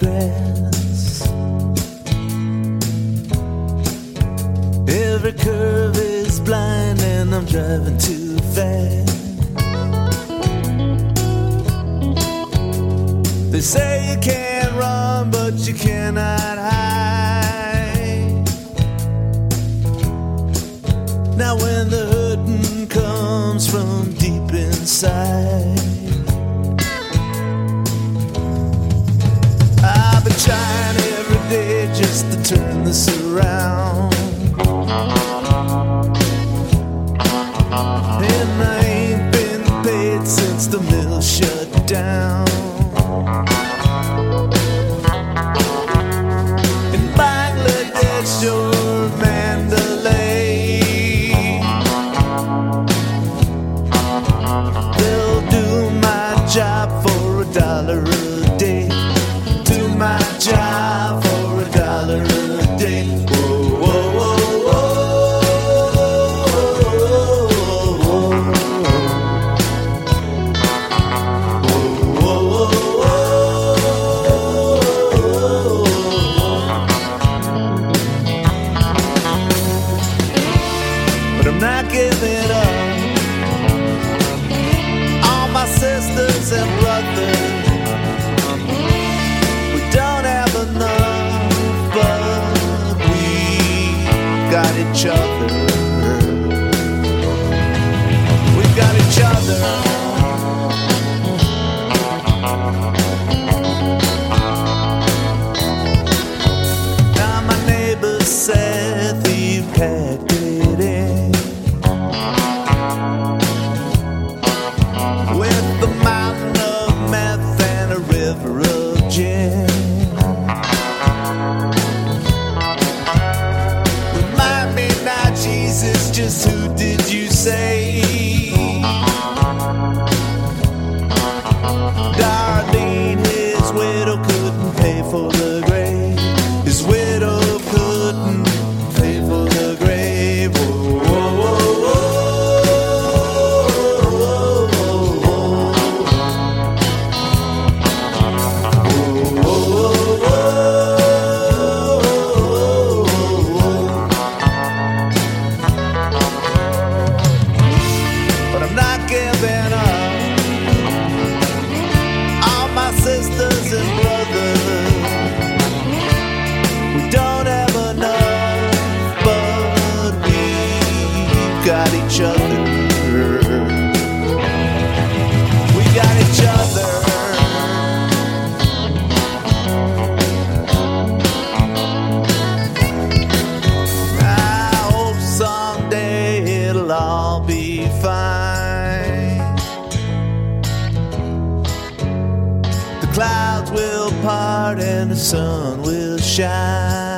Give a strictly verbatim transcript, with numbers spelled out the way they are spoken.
grass. Every curve is blind and I'm driving too fast. They say you can't run, but you cannot hide. Now when the hurting comes from deep inside, I've been trying every day just to turn this around, and I ain't been paid since the mill shut down. In Bangladesh or Mandalay, they'll do my job for a dollar a day. Do my job for a dollar a day. Whoa, whoa, whoa, whoa, whoa, whoa, whoa. But I'm not giving up. All my sisters and brothers, we don't have enough, but we got each other. We got each other. Now my neighbor said he packed it in with the mountain of meth and a river of gin. Remind me now, Jesus, just who did you say? Darlene, his widow couldn't pay for the grave. His widow couldn't pay for the grave. Whoa, whoa, whoa, whoa, whoa, whoa, whoa, whoa. But I'm not giving up. All my sisters and brothers, we don't have enough, but we got each other. We got each other. I hope someday it'll all be fine. The clouds will part and the sun will shine.